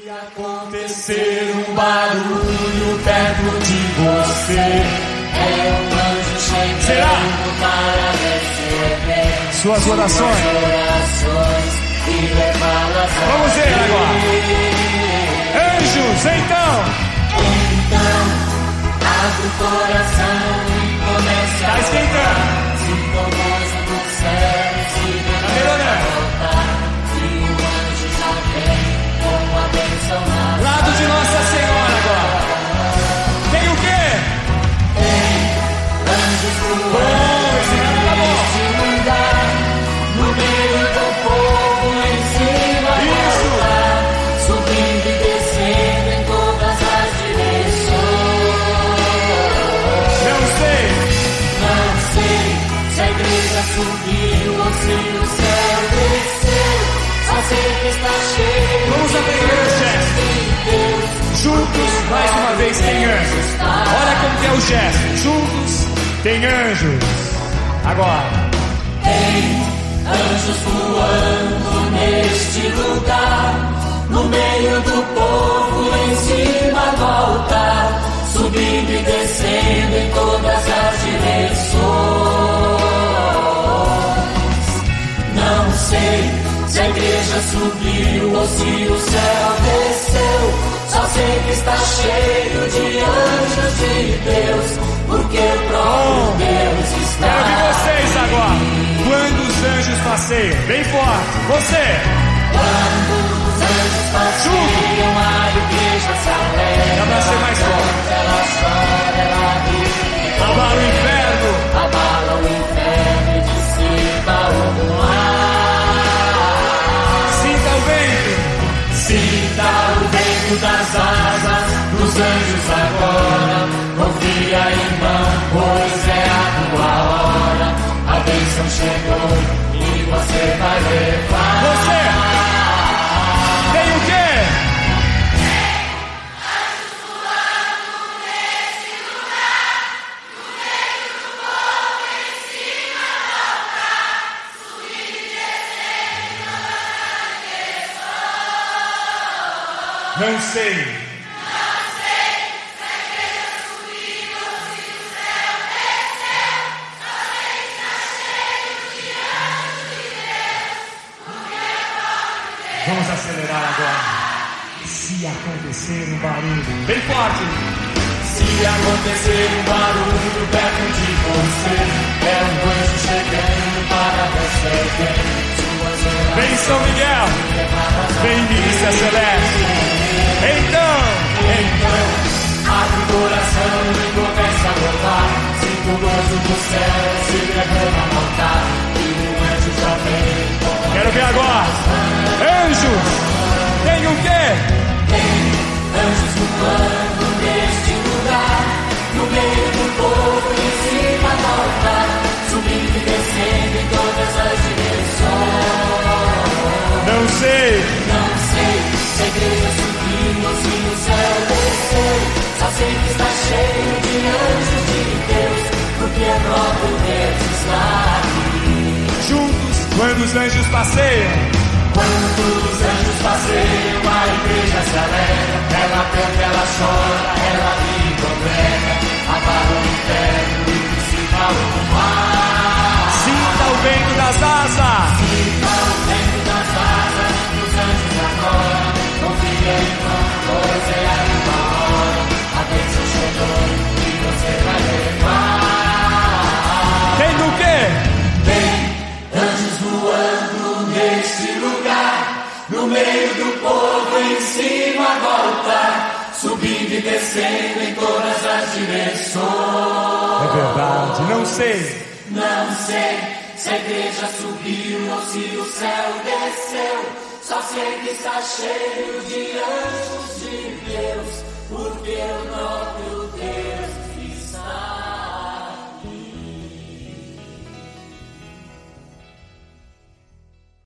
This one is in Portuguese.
Acontecer um barulho perto de você, é um anjo chegando para receber suas orações e levá-las a vamos ver agora. Anjos, então abre o coração e comece a esquentando. Sinta o gozo do céu, se melhorando. E o anjo já vem com a bênção na Lado de Nossa Senhora agora. Tem o quê? anjos voando Bom, esse ano tá bom. neste lugar, no meio do povo, em cima do altar, subindo e descendo em todas as direções. Não sei Se a igreja subiu ou se o céu desceu, só sei que está cheio. Vamos aprender o gesto. Juntos, mais uma vez, tem anjos. Olha como que é o gesto. Juntos, tem anjos. Agora. Tem anjos voando neste lugar, no meio do povo, em cima do altar, subindo e descendo em todas as direções. Não sei se a igreja subiu ou se o céu desceu, só sei que está cheio de anjos de Deus, porque o próprio Deus está. Quero ver vocês agora. Quando os anjos passeiam, bem forte. Você. Quando os anjos passeiam, a igreja se alegra. Dá pra ser mais forte. Ela chora, ela ri. Abala o inferno. Abala o inferno e dissipa o mar. Sinta o vento. Sinta o vento das asas dos anjos agora. Confia, irmão, pois é a tua hora. A bênção chegou e você vai levar. Você. Tem o quê? Não sei. Vamos acelerar agora. Se acontecer um barulho bem forte. Se acontecer um barulho perto de você, é um anjo chegando para receber suas orações. Vem São Miguel. Vem Milícia Celeste. Então, abre o coração e começa a louvar. Sinta o gozo do céu, se derrama a altar. E o anjo já vem. Quero ver agora. Anjos. Tem o quê? Tem anjos voando neste lugar, no meio do povo, em cima do altar, subindo e descendo em todas as direções. Não sei Se a igreja subiu ou se o céu desceu, só sei que está cheio de anjos de Deus, porque o próprio Deus está aqui. juntos quando os anjos passeiam. Quando os anjos passeiam, a igreja se alegra. Ela canta, ela chora, ela ri e congrega. Abala o inferno e dissipa o mar. Sinta o vento das asas. Sinta o vento das asas dos anjos agora. Confia, irmão, pois é a tua hora. A bênção chegou e você vai levar. Tem o quê? Tem anjos voando neste lugar, no meio do povo, em cima do altar, subindo e descendo em todas as direções. É verdade, não sei. Não sei se a igreja subiu ou se o céu desceu, só sei que está cheio de anjos